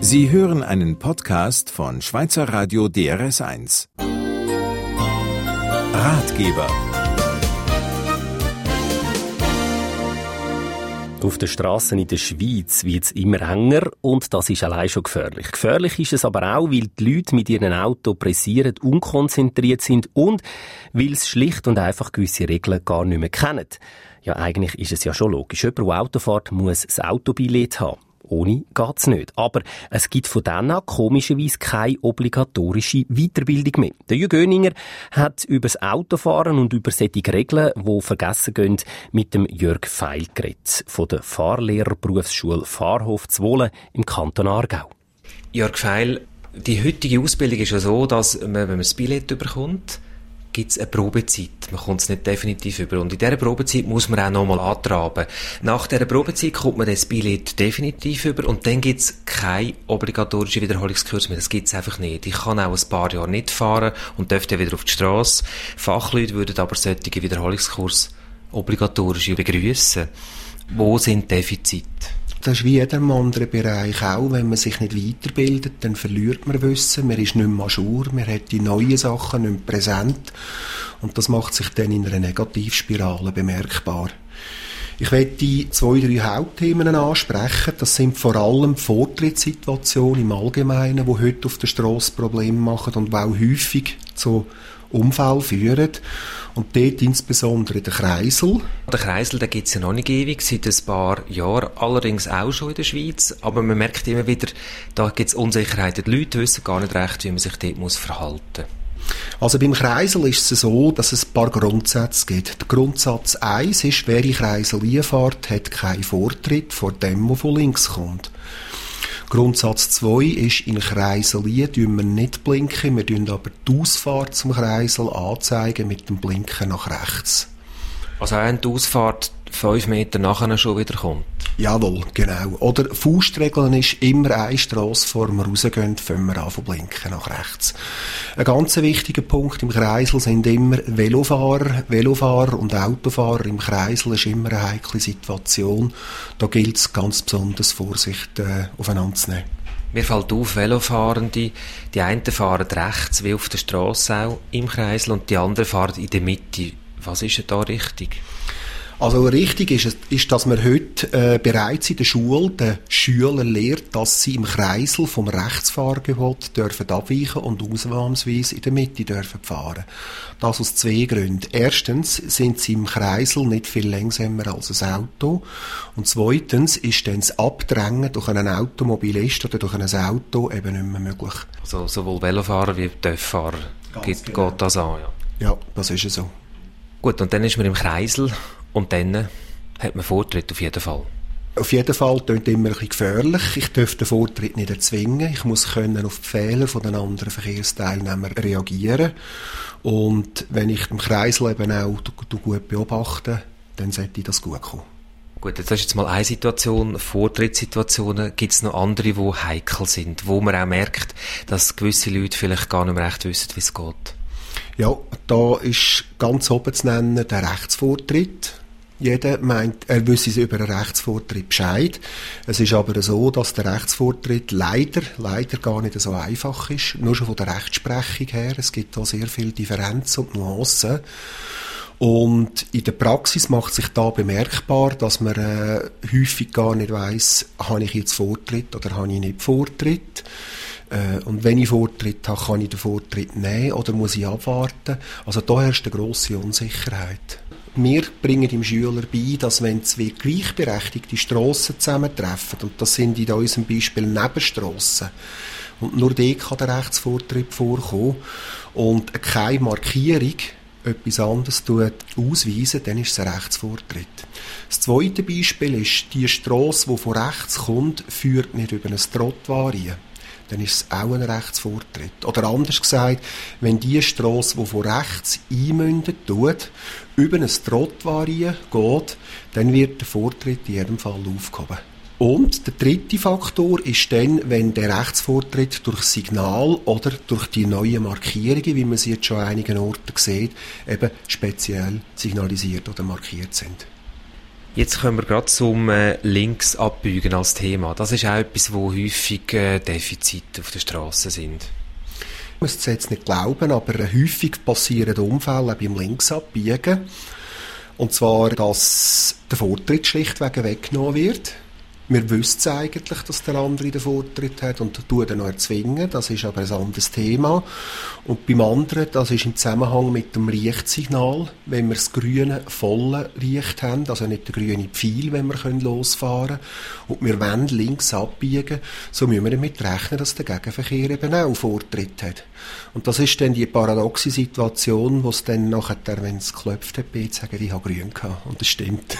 Sie hören einen Podcast von Schweizer Radio DRS1. Ratgeber. Auf den Strassen in der Schweiz wird es immer enger und das ist allein schon gefährlich. Gefährlich ist es aber auch, weil die Leute mit ihren Auto pressieren, unkonzentriert sind und weil sie schlicht und einfach gewisse Regeln gar nicht mehr kennen. Ja, eigentlich ist es ja schon logisch. Jemand, der Auto fährt, muss ein Autobillett haben. Ohne geht's nicht. Aber es gibt von dann an komischerweise keine obligatorische Weiterbildung mehr. Der Jürg Oeninger hat über das Autofahren und über solche Regeln, die vergessen gehen, mit dem Jörg Feil geredet, von der Fahrlehrerberufsschule Fahrhof Zwolle im Kanton Aargau. Jörg Feil, die heutige Ausbildung ist ja so, dass man, wenn man das Billett bekommt, gibt es eine Probezeit. Man kommt es nicht definitiv über. Und in dieser Probezeit muss man auch nochmal antraben. Nach dieser Probezeit kommt man das Billett definitiv über und dann gibt es keine obligatorische Wiederholungskurs mehr. Das gibt es einfach nicht. Ich kann auch ein paar Jahre nicht fahren und dürfte wieder auf die Strasse. Fachleute würden aber solche Wiederholungskurs obligatorisch begrüssen. Wo sind Defizite? Das ist wie in jedem anderen Bereich auch. Wenn man sich nicht weiterbildet, dann verliert man Wissen, man ist nicht mehr à jour, man hat die neuen Sachen nicht mehr präsent und das macht sich dann in einer Negativspirale bemerkbar. Ich möchte 2, 3 Hauptthemen ansprechen. Das sind vor allem die Vortrittssituationen im Allgemeinen, die heute auf der Strasse Probleme machen und die auch häufig zu Unfällen führen. Und dort insbesondere der Kreisel. Der Kreisel, den gibt es ja noch nicht ewig, seit ein paar Jahren, allerdings auch schon in der Schweiz. Aber man merkt immer wieder, da gibt es Unsicherheiten. Die Leute wissen gar nicht recht, wie man sich dort verhalten muss. Also beim Kreisel ist es so, dass es ein paar Grundsätze gibt. Der Grundsatz 1 ist, wer in Kreisel fährt, hat keinen Vortritt vor dem, der von links kommt. Grundsatz 2 ist, in Kreisel tun wir nicht blinken, wir tun aber die Ausfahrt zum Kreisel anzeigen mit dem Blinken nach rechts. Also wenn die Ausfahrt 5 Meter nachher schon wieder kommt? Jawohl, genau. Oder Faustregeln ist, immer eine Strasse, bevor wir rausgehen, fangen wir an zu blinken nach rechts. Ein ganz wichtiger Punkt im Kreisel sind immer Velofahrer und Autofahrer. Im Kreisel ist immer eine heikle Situation. Da gilt es ganz besonders Vorsicht aufeinander zu nehmen. Mir fällt auf, Velofahrende, die einen fahren rechts, wie auf der Strasse auch, im Kreisel, und die anderen fahren in der Mitte. Was ist denn da richtig? Also richtig ist, dass man heute bereits in der Schule den Schülern lehrt, dass sie im Kreisel vom Rechtsfahrgebot dürfen abweichen und ausnahmsweise in der Mitte dürfen fahren. Das aus 2 Gründen. Erstens sind sie im Kreisel nicht viel langsamer als ein Auto. Und zweitens ist dann das Abdrängen durch einen Automobilist oder durch ein Auto eben nicht mehr möglich. Also sowohl Velofahrer wie Töfffahrer geht das an, ja? Ja, das ist so. Gut, und dann ist man im Kreisel. Und dann hat man Vortritt auf jeden Fall. Auf jeden Fall klingt immer ein bisschen gefährlich. Ich darf den Vortritt nicht erzwingen. Ich muss können auf die Fehler von den anderen Verkehrsteilnehmern reagieren. Und wenn ich im Kreisel eben auch gut beobachte, dann sollte das gut kommen. Gut, das ist jetzt mal eine Situation. Vortrittssituationen. Gibt es noch andere, die heikel sind, wo man auch merkt, dass gewisse Leute vielleicht gar nicht mehr recht wissen, wie es geht? Ja, da ist ganz oben zu nennen der Rechtsvortritt. Jeder meint, er wisse über einen Rechtsvortritt Bescheid. Es ist aber so, dass der Rechtsvortritt leider gar nicht so einfach ist. Nur schon von der Rechtsprechung her. Es gibt da sehr viel Differenzen und Nuancen. Und in der Praxis macht sich da bemerkbar, dass man häufig gar nicht weiss, habe ich jetzt Vortritt oder habe ich nicht Vortritt. Und wenn ich Vortritt habe, kann ich den Vortritt nehmen oder muss ich abwarten? Also da herrscht eine grosse Unsicherheit. Wir bringen dem Schüler bei, dass wenn 2 gleichberechtigte Strassen zusammentreffen, und das sind in unserem Beispiel Nebenstrassen, und nur dort kann der Rechtsvortritt vorkommen und keine Markierung etwas anderes ausweisen, dann ist es ein Rechtsvortritt. Das zweite Beispiel ist, die Strasse, die von rechts kommt, führt nicht über ein Trottoir. Dann ist es auch ein Rechtsvortritt. Oder anders gesagt, wenn die Strasse, die von rechts einmündet, über ein Trottoir geht, dann wird der Vortritt in jedem Fall aufgehoben. Und der dritte Faktor ist dann, wenn der Rechtsvortritt durch Signal oder durch die neuen Markierungen, wie man sie jetzt schon an einigen Orten sieht, eben speziell signalisiert oder markiert sind. Jetzt kommen wir gerade zum Linksabbiegen als Thema. Das ist auch etwas, wo häufig Defizite auf der Straße sind. Ich muss es jetzt nicht glauben, aber häufig passieren Unfälle beim Linksabbiegen. Und zwar, dass der Vortritt schlichtweg weggenommen wird. Wir wissen eigentlich, dass der andere den Vortritt hat und tut ihn noch erzwingen. Das ist aber ein anderes Thema. Und beim anderen, das ist im Zusammenhang mit dem Lichtsignal, wenn wir das grüne, volle Licht haben, also nicht der grüne Pfeil, wenn wir losfahren können, und wir wollen links abbiegen, so müssen wir damit rechnen, dass der Gegenverkehr eben auch Vortritt hat. Und das ist dann die paradoxe Situation, wo es dann nachher, wenn es geklopft hat, sagen, ich habe grün gehabt. Und das stimmt.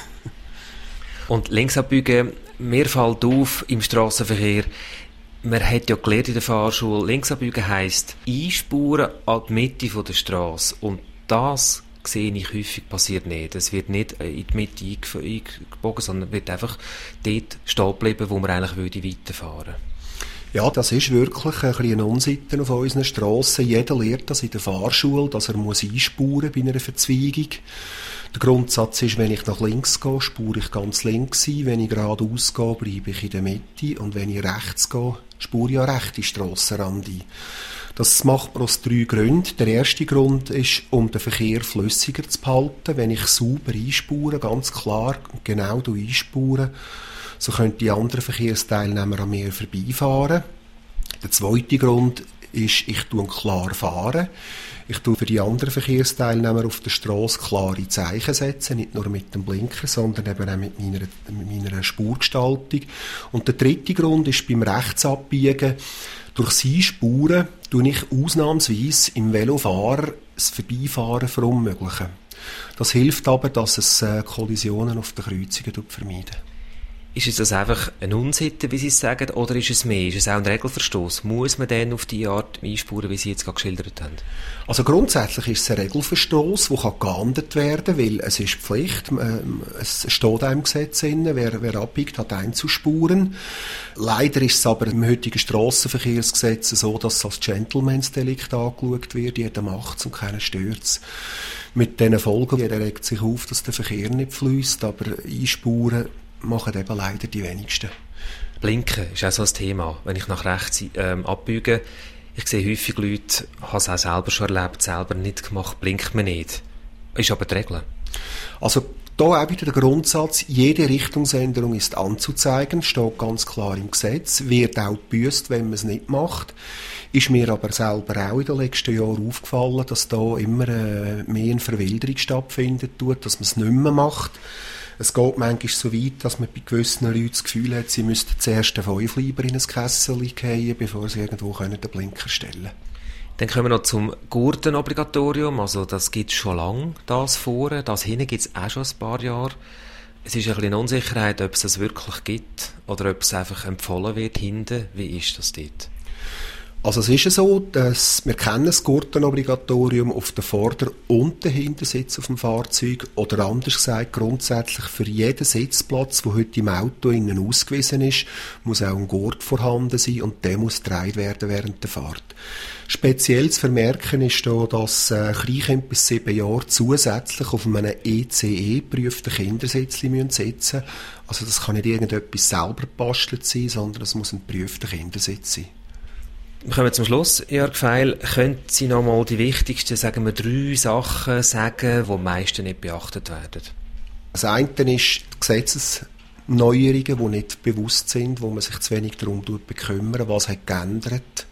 Und Linksabbiegen, mir fällt auf im Strassenverkehr, man hat ja gelernt in der Fahrschule, Linksabbiegen heisst einspuren an die Mitte der Straße. Und das sehe ich häufig passiert nicht. Es wird nicht in die Mitte eingebogen, sondern wird einfach dort stehen bleiben, wo man eigentlich weiterfahren würde. Ja, das ist wirklich ein bisschen Unsitte auf unseren Strassen. Jeder lernt das in der Fahrschule, dass er einspuren bei einer Verzweigung. Der Grundsatz ist, wenn ich nach links gehe, spure ich ganz links ein. Wenn ich geradeaus gehe, bleibe ich in der Mitte. Und wenn ich rechts gehe, spure ich an rechte Strassenrand ein. Das macht man aus 3 Gründen. Der erste Grund ist, um den Verkehr flüssiger zu behalten. Wenn ich sauber einspure, ganz klar und genau einspure, so können die anderen Verkehrsteilnehmer an mir vorbeifahren. Der zweite Grund ist, ich tue klar fahren. Ich tue für die anderen Verkehrsteilnehmer auf der Strasse klare Zeichen setzen, nicht nur mit dem Blinker, sondern eben auch mit meiner Spurgestaltung. Und der dritte Grund ist beim Rechtsabbiegen. Durch das Einspuren tue ich ausnahmsweise im Velofahrer das Vorbeifahren verunmöglichen. Das hilft aber, dass es Kollisionen auf den Kreuzungen vermeidet. Ist es einfach eine Unsitte, wie Sie es sagen, oder ist es mehr? Ist es auch ein Regelverstoß? Muss man dann auf die Art einspuren, wie Sie jetzt gerade geschildert haben? Also grundsätzlich ist es ein Regelverstoß, der geahndet werden kann, weil es ist Pflicht. Es steht auch im Gesetz drin, wer abbiegt, hat einzuspuren. Leider ist es aber im heutigen Strassenverkehrsgesetz so, dass es als Gentleman's-Delikt angeschaut wird. Jeder macht es und keiner stört es. Mit diesen Folgen, jeder regt sich auf, dass der Verkehr nicht fließt, aber einspuren machen eben leider die wenigsten. Blinken ist auch so ein Thema. Wenn ich nach rechts abbiege, ich sehe häufig Leute, habe es auch selber schon erlebt, selber nicht gemacht, blinkt man nicht. Ist aber die Regel. Also da auch wieder der Grundsatz, jede Richtungsänderung ist anzuzeigen, steht ganz klar im Gesetz, wird auch gebüßt, wenn man es nicht macht. Ist mir aber selber auch in den letzten Jahren aufgefallen, dass da immer mehr eine Verwilderung stattfindet, dass man es nicht mehr macht. Es geht manchmal so weit, dass man bei gewissen Leuten das Gefühl hat, sie müssten zuerst den 5 lieber in ein Kessel fallen, bevor sie irgendwo den Blinker stellen können. Dann kommen wir noch zum Gurtenobligatorium. Also das gibt es schon lange, das vorne. Das hinten gibt es auch schon ein paar Jahre. Es ist ein bisschen Unsicherheit, ob es das wirklich gibt oder ob es einfach empfohlen wird hinten. Wie ist das dort? Also es ist ja so, dass wir kennen das Gurtenobligatorium auf den Vorder- und den Hintersitz auf dem Fahrzeug oder anders gesagt, grundsätzlich für jeden Sitzplatz, der heute im Auto innen ausgewiesen ist, muss auch ein Gurt vorhanden sein und der muss getragen werden während der Fahrt. Speziell zu vermerken ist hier, dass Kleinkinder bis 7 Jahre zusätzlich auf einem ECE-geprüften Kindersitz sitzen müssen. Also das kann nicht irgendetwas selber gebastelt sein, sondern es muss ein geprüfter Kindersitz sein. Wir kommen zum Schluss. Jörg Feil, können Sie noch mal die wichtigsten, sagen wir, 3 Sachen sagen, die am meisten nicht beachtet werden? Das eine ist die Gesetzesneuerungen, die nicht bewusst sind, wo man sich zu wenig darum bekümmert, was hat geändert.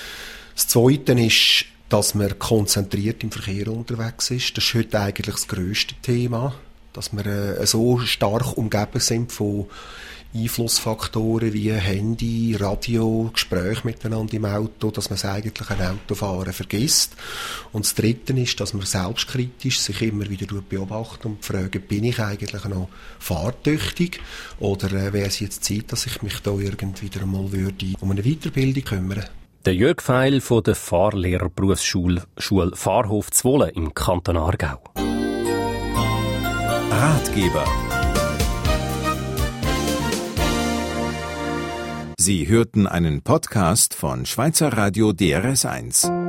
Das zweite ist, dass man konzentriert im Verkehr unterwegs ist. Das ist heute eigentlich das grösste Thema, dass wir so stark umgeben sind von Einflussfaktoren wie Handy, Radio, Gespräche miteinander im Auto, dass man es eigentlich ein Autofahren vergisst. Und das Dritte ist, dass man selbstkritisch sich immer wieder beobachtet und fragt, bin ich eigentlich noch fahrtüchtig oder wäre es jetzt Zeit, dass ich mich da irgendwie wieder einmal um eine Weiterbildung kümmere? Der Jörg Feil von der Fahrlehrerberufsschule Fahrhof Zwolle im Kanton Aargau. Ratgeber. Sie hörten einen Podcast von Schweizer Radio DRS1.